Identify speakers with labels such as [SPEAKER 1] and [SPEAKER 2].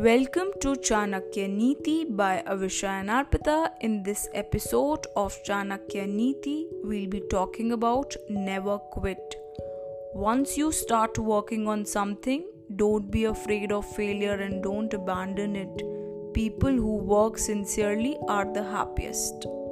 [SPEAKER 1] Welcome to Chanakya Niti by Avisha and Arpita. In this episode of Chanakya Niti, we'll be talking about never quit. Once you start working on something, don't be afraid of failure and don't abandon it. People who work sincerely are the happiest.